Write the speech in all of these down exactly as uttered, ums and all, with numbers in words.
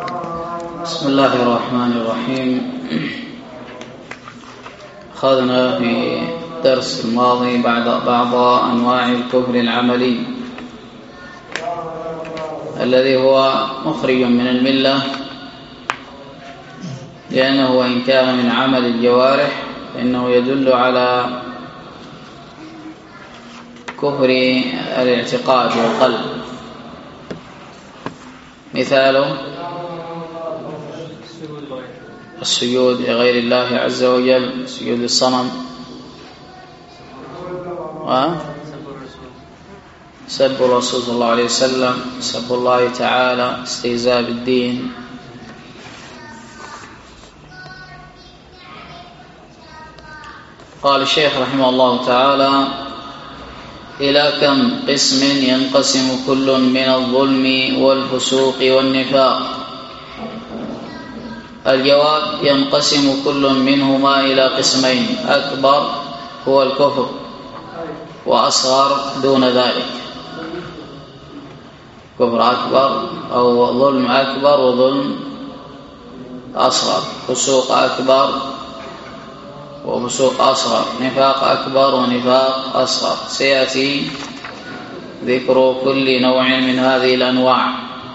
بسم الله الرحمن الرحيم. أخذنا في الدرس الماضي بعد بعض أنواع الكفر العملي الذي هو مخرج من الملة، لأنه وإن كان من عمل الجوارح فإنه يدل على كفر الاعتقاد والقلب. مثاله السجود لغير الله عز وجل، سجود الصنم، سب الرسول صلى الله عليه وسلم، سب الله تعالى، استهزاء بالدين. قال الشيخ رحمه الله تعالى: إلى كم قسم ينقسم كل من الظلم والفسوق والنفاق؟ الجواب: ينقسم كل منهما إلى قسمين: أكبر هو الكفر، وأصغر دون ذلك. كفر أكبر أو ظلم أكبر وظلم أصغر، فسوق أكبر وفسوق أصغر، نفاق أكبر ونفاق أصغر. سيأتي ذكر كل نوع من هذه الأنواع.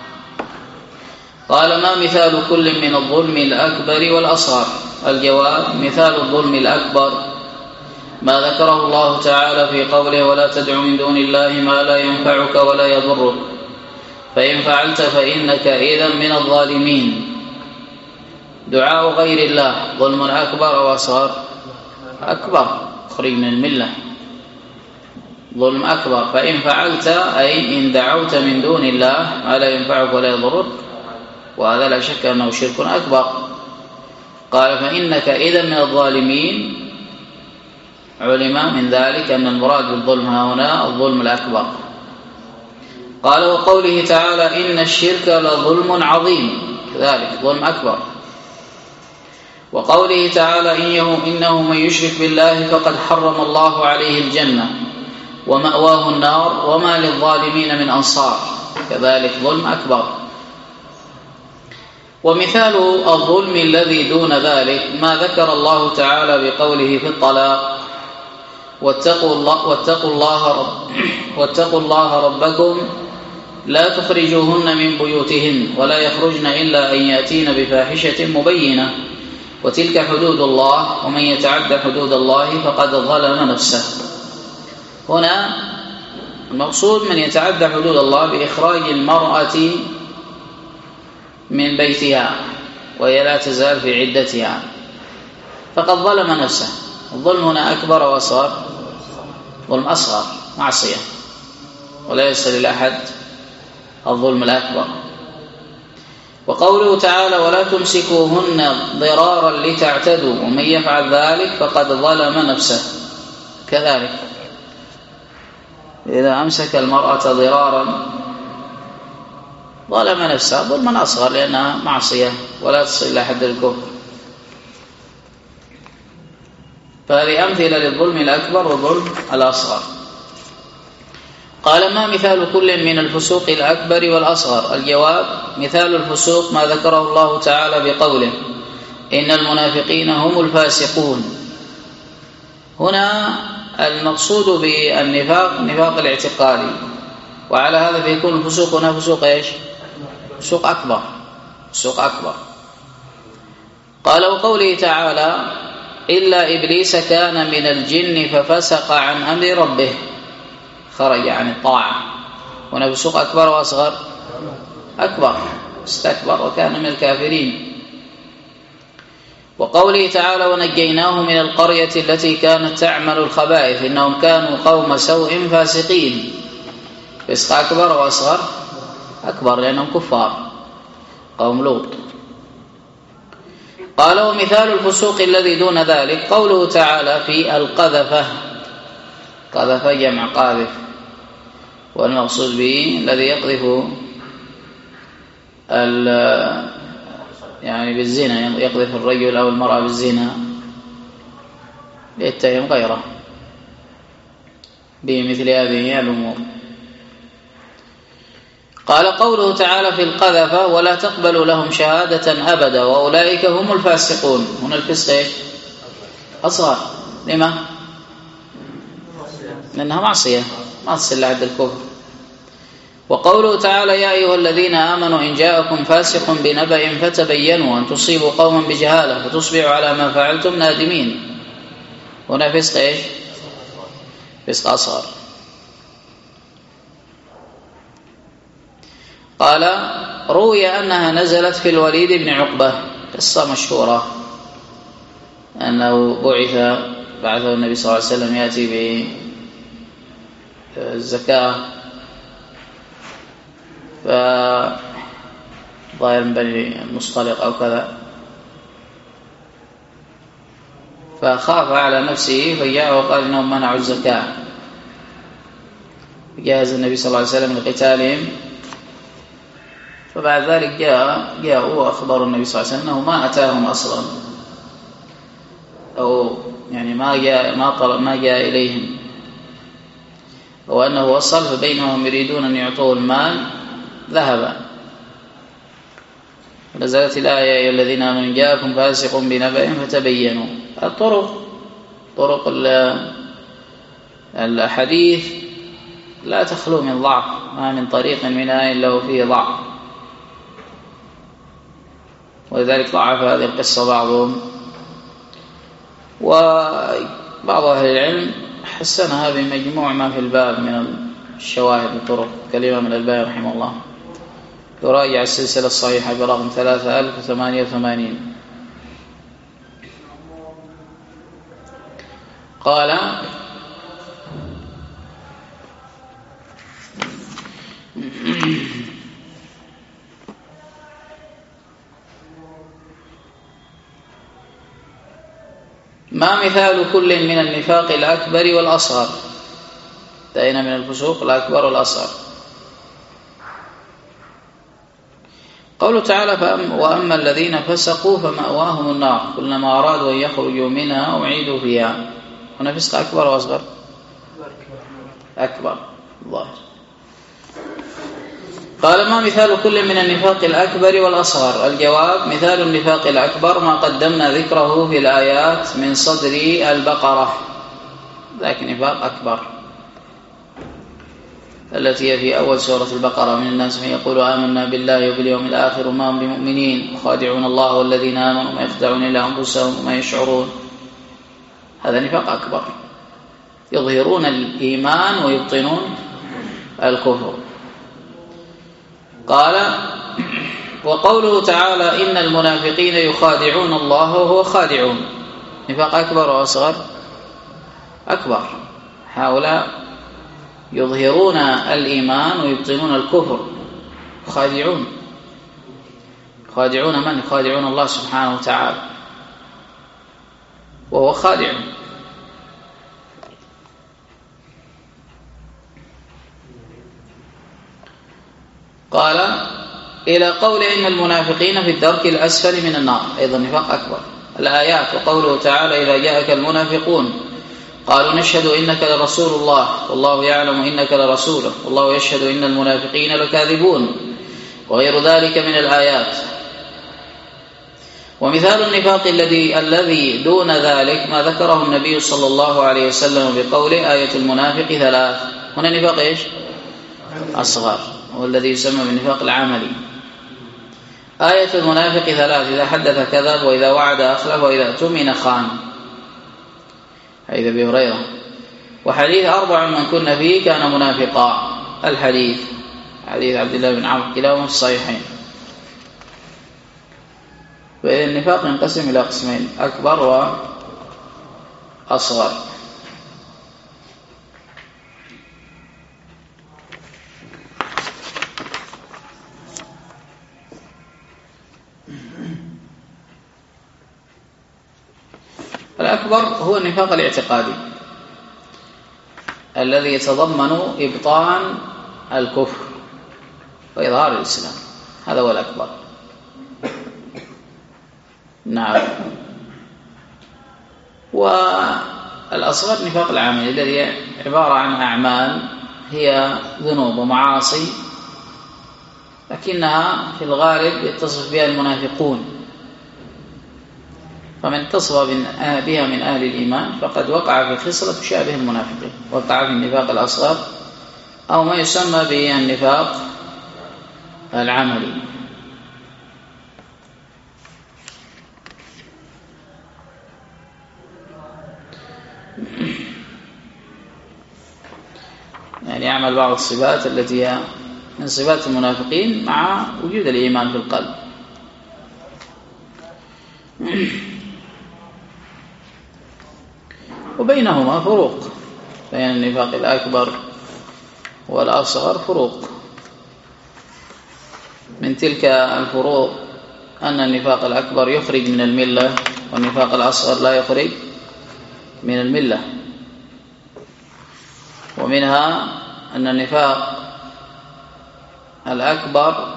قال: ما مثال كل من الظلم الأكبر والأصغر؟ الجواب: مثال الظلم الأكبر ما ذكره الله تعالى في قوله: ولا تدع من دون الله ما لا ينفعك ولا يضرك، فإن فعلت فإنك إذا من الظالمين. دعاء غير الله ظلم أكبر أو أصغر؟ أكبر، خرج من الملة، ظلم أكبر. فإن فعلت أي إن دعوت من دون الله ما لا ينفعك ولا يضرك، وهذا لا شك أنه شرك أكبر. قال: فإنك إذا من الظالمين. علم من ذلك أن المراد بالظلم هنا الظلم الأكبر. قال: وقوله تعالى: إن الشرك لظلم عظيم، كذلك ظلم أكبر. وقوله تعالى: إنه من يشرك بالله فقد حرم الله عليه الجنة ومأواه النار وما للظالمين من أنصار، كذلك ظلم أكبر. ومثال الظلم الذي دون ذلك ما ذكر الله تعالى بقوله في الطلاق: واتقوا الله, واتقوا الله, رب واتقوا الله ربكم لا تخرجوهن من بيوتهن ولا يخرجن إلا أن يأتين بفاحشة مبينة وتلك حدود الله ومن يتعد حدود الله فقد ظلم نفسه. هنا المقصود من يتعد حدود الله بإخراج المرأة من بيتها وهي لا تزال في عدتها، فقد ظلم نفسه. الظلم هنا أكبر وأصغر؟ ظلم أصغر، معصية، ولا يصل إلى أحد الظلم الأكبر. وقوله تعالى: ولا تمسكوهن ضرارا لتعتدوا ومن يفعل ذلك فقد ظلم نفسه، كذلك إذا أمسك المرأة ضرارا ظلم نفسه، ظلما أصغر لأنها معصية ولا تصل إلى حد الكفر. فهذه أمثلة للظلم الأكبر والظلم الأصغر. قال: ما مثال كل من الفسوق الأكبر والأصغر؟ الجواب: مثال الفسوق ما ذكره الله تعالى بقوله: إن المنافقين هم الفاسقون. هنا المقصود بالنفاق نفاق الاعتقادي، وعلى هذا فيكون الفسوق هنا فسوق إيش؟ فسوق أكبر، فسوق أكبر. قال: وقوله تعالى: إلا إبليس كان من الجن ففسق عن أمر ربه، خرج عن الطاعة. هنا فسوق أكبر وأصغر؟ أكبر، استكبر وكان من الكافرين. وقوله تعالى: ونجيناه من القرية التي كانت تعمل الخبائث إنهم كانوا قوم سوء فاسقين. فسق أكبر وأصغر؟ أكبر لأنهم كفار، قوم لوط. قال: ومثال الفسوق الذي دون ذلك قوله تعالى في القذفة. قذف جمع قاذف، والمقصود به الذي يقذف يعني بالزنا، يقذف الرجل أو المرأة بالزنا ليتهم غيره بمثل هذه الأمور. قال قوله تعالى في القذفة ولا تقبلوا لهم شهادة أبدا وأولئك هم الفاسقون. هنا الفسق إيش؟ أصغر. لما؟ لأنها معصية، ما تصل لحد الكفر. وقوله تعالى يا أيها الذين آمنوا إن جاءكم فاسق بنبأ فتبينوا أن تصيبوا قوما بجهالة فتصبحوا على ما فعلتم نادمين. هنا فسق إيش؟ فسق أصغر. قال روي أنها نزلت في الوليد بن عقبة، قصة مشهورة أنه بعث بعثه النبي صلى الله عليه وسلم يأتي بالزكاة فظاهر من بني المصطلق أو كذا، فخاف على نفسه فجاء وقال إنهم منعوا الزكاة، جاهز النبي صلى الله عليه وسلم لقتالهم. فبعد ذلك جاء جاءوا وأخبروا النبي صلى الله عليه وسلم أنه ما أتاهم أصلا، أو يعني ما جاء ما طلب ما جاء إليهم، وأنه وصل فبينهم يريدون أن يعطوه المال ذهبا. نزلت الآية يا أيها الذين آمنوا إن جاءكم فاسق بنبأ فتبينوا. الطرق طرق الحديث لا تخلو من ضعف، ما من طريق منها إلا وفيه ضعف، ولذلك ضعف هذه القصة بعضهم، وبعض أهل العلم حسنها بمجموع ما في الباب من الشواهد والطرق كالإمام الألباني رحمه الله، يراجع السلسلة الصحيحة برقم ثلاثة آلاف وثمانية وثمانين. قال ما مثال كل من النفاق الأكبر والأصغر؟ انتهينا من الفسوق الأكبر والأصغر. قوله تعالى وأما الذين فسقوا فمأواهم النار كلما أرادوا أن يخرجوا منها أعيدوا فيها. هنا فسق أكبر وأصغر؟ أكبر الظاهر. قال ما مثال كل من النفاق الأكبر والأصغر؟ الجواب مثال النفاق الأكبر ما قدمنا ذكره في الآيات من صدر البقرة، ذاك نفاق أكبر التي هي في أول سورة البقرة من الناس من يقول آمنا بالله وباليوم الآخر وما هم بمؤمنين يخادعون الله والذين آمنوا ما يخدعون إلا أنفسهم وما يشعرون. هذا نفاق أكبر، يظهرون الإيمان ويبطنون الكفر. قال وقوله تعالى إن المنافقين يخادعون الله وهو خادعون، نفاق أكبر وأصغر؟ أكبر. هؤلاء يظهرون الإيمان ويبطنون الكفر، خادعون. خادعون من؟ يخادعون الله سبحانه وتعالى وهو خادع. قال إلى قول إن المنافقين في الدرك الأسفل من النار، أيضا نفاق أكبر. الآيات وقوله تعالى إذا جاءك المنافقون قالوا نشهد إنك لرسول الله والله يعلم إنك لرسوله والله يشهد إن المنافقين لكاذبون وغير ذلك من الآيات. ومثال النفاق الذي الذي دون ذلك ما ذكره النبي صلى الله عليه وسلم بقوله آية المنافق ثلاث. هنا نفاق إيش؟ أصغر، هو الذي يسمى بالنفاق العملي. آية المنافق ثلاث: إذا حدث كذب وإذا وعد أخلف وإذا اؤتمن خان، حديث أبي هريرة. وحديث أربع من كن فيه كان منافقا، الحديث حديث عبد الله بن عمرو كلاهما في الصحيحين. فإذا النفاق ينقسم إلى قسمين: أكبر وأصغر. الأكبر هو النفاق الاعتقادي الذي يتضمن إبطان الكفر وإظهار الإسلام، هذا هو الأكبر. نعم. والأصغر نفاق العمل الذي عبارة عن أعمال هي ذنوب ومعاصي لكنها في الغالب يتصف بها المنافقون، فمن اتصف بها من أهل الإيمان فقد وقع في خصلة تشابه المنافقين، وقع في النفاق الأصغر أو ما يسمى بالنفاق العملي. يعني يعمل بعض الصفات التي هي من صفات المنافقين مع وجود الإيمان في القلب. وبينهما فروق، بين النفاق الأكبر والأصغر فروق. من تلك الفروق أن النفاق الأكبر يخرج من الملة، والنفاق الأصغر لا يخرج من الملة. ومنها أن النفاق الأكبر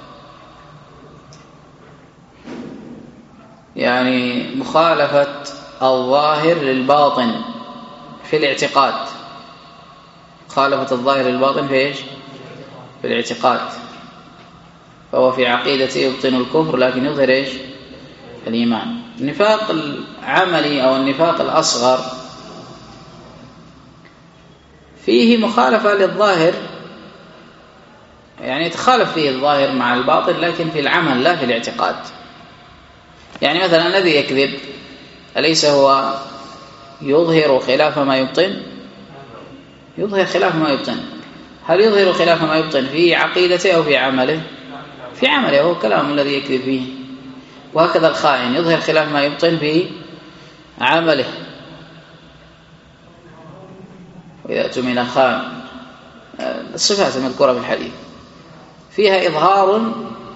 يعني مخالفة الظاهر للباطن في الاعتقاد، مخالفة الظاهر للباطن في إيش؟ في الاعتقاد. فهو في عقيدته يبطن الكفر لكن يظهر إيش؟ الإيمان. النفاق العملي أو النفاق الأصغر فيه مخالفة للظاهر، يعني يتخالف فيه الظاهر مع الباطن لكن في العمل لا في الاعتقاد. يعني مثلا الذي يكذب أليس هو يظهر خلاف ما يبطن؟ يظهر خلاف ما يبطن. هل يظهر خلاف ما يبطن في عقيدته أو في عمله؟ في عمله، هو كلام الذي يكذب فيه. وهكذا الخائن يظهر خلاف ما يبطن في عمله. وإذا اؤتمن خان، الصفات المذكورة في الحديث فيها إظهار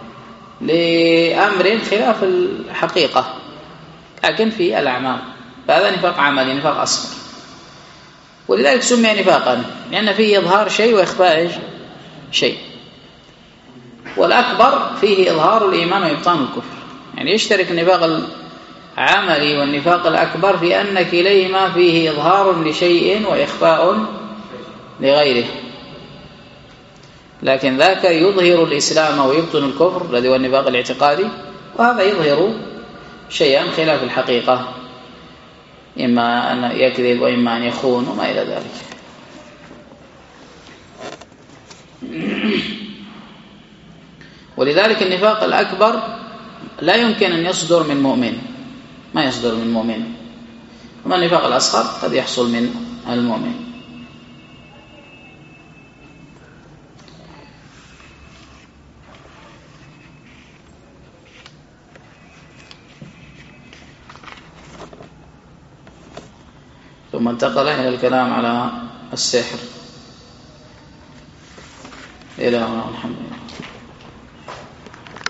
لأمر خلاف الحقيقة لكن في الأعمال، فهذا نفاق عملي، نفاق أصغر. ولذلك سمي نفاقا لأن فيه إظهار شيء وإخفاء شيء. والأكبر فيه إظهار الإيمان وإبطان الكفر. يعني يشترك النفاق العملي والنفاق الأكبر في أن كليهما فيه إظهار لشيء وإخفاء لغيره، لكن ذاك يظهر الإسلام ويبطن الكفر الذي هو النفاق الاعتقادي، وهذا يظهر شيئا خلاف الحقيقة، إما أن يكذب وإما أن يخون وما إلى ذلك. ولذلك النفاق الأكبر لا يمكن أن يصدر من مؤمن، ما يصدر من مؤمن. وما النفاق الأصغر قد يحصل من المؤمن. ثم انتقل إلى الكلام على السحر. إلى هنا الحمد لله.